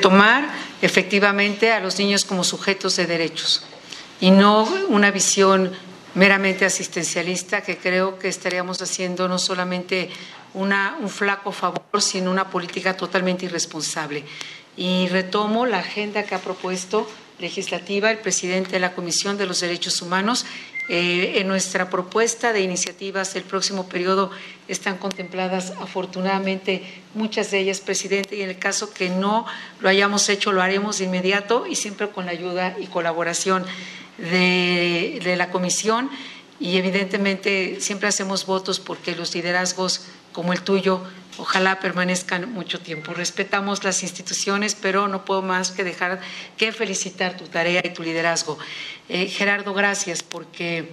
retomar efectivamente a los niños como sujetos de derechos y no una visión meramente asistencialista, que creo que estaríamos haciendo no solamente un flaco favor, sino una política totalmente irresponsable. Y retomo la agenda que ha propuesto legislativa el presidente de la Comisión de los Derechos Humanos. En nuestra propuesta de iniciativas del próximo periodo están contempladas, afortunadamente, muchas de ellas, presidente, y en el caso que no lo hayamos hecho, lo haremos de inmediato y siempre con la ayuda y colaboración de la Comisión. Y evidentemente siempre hacemos votos porque los liderazgos como el tuyo ojalá permanezcan mucho tiempo. Respetamos las instituciones, pero no puedo más que dejar que felicitar tu tarea y tu liderazgo. Gerardo, gracias porque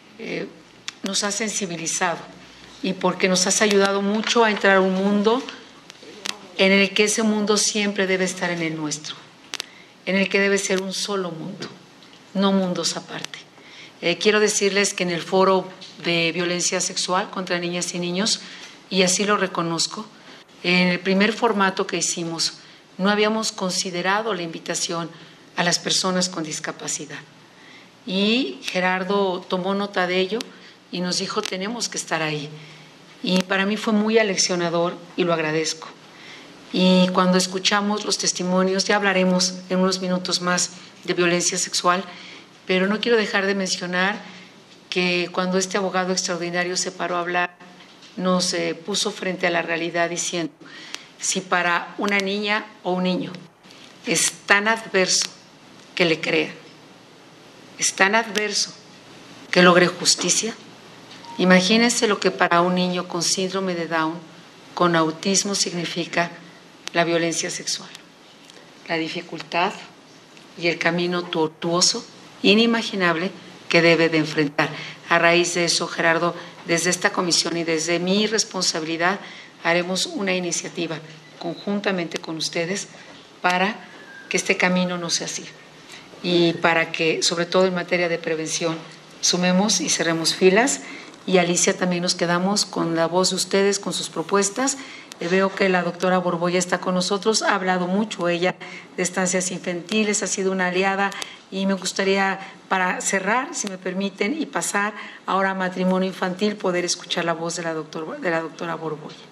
nos has sensibilizado y porque nos has ayudado mucho a entrar a un mundo en el que ese mundo siempre debe estar en el nuestro, en el que debe ser un solo mundo, no mundos aparte. Quiero decirles que en el foro de violencia sexual contra niñas y niños, y así lo reconozco, en el primer formato que hicimos no habíamos considerado la invitación a las personas con discapacidad. Y Gerardo tomó nota de ello y nos dijo tenemos que estar ahí. Y para mí fue muy aleccionador y lo agradezco. Y cuando escuchamos los testimonios, ya hablaremos en unos minutos más de violencia sexual, pero no quiero dejar de mencionar que cuando este abogado extraordinario se paró a hablar, nos puso frente a la realidad diciendo, si para una niña o un niño es tan adverso que le crean, es tan adverso que logre justicia, imagínense lo que para un niño con síndrome de Down, con autismo, significa la violencia sexual, la dificultad y el camino tortuoso, inimaginable, que debe de enfrentar. A raíz de eso, Gerardo, desde esta comisión y desde mi responsabilidad, haremos una iniciativa conjuntamente con ustedes para que este camino no sea así y para que, sobre todo en materia de prevención, sumemos y cerremos filas. Y Alicia, también nos quedamos con la voz de ustedes, con sus propuestas. Veo que la doctora Borbolla está con nosotros, ha hablado mucho ella de estancias infantiles, ha sido una aliada y me gustaría, para cerrar, si me permiten, y pasar ahora a matrimonio infantil, poder escuchar la voz de la doctora Borbolla.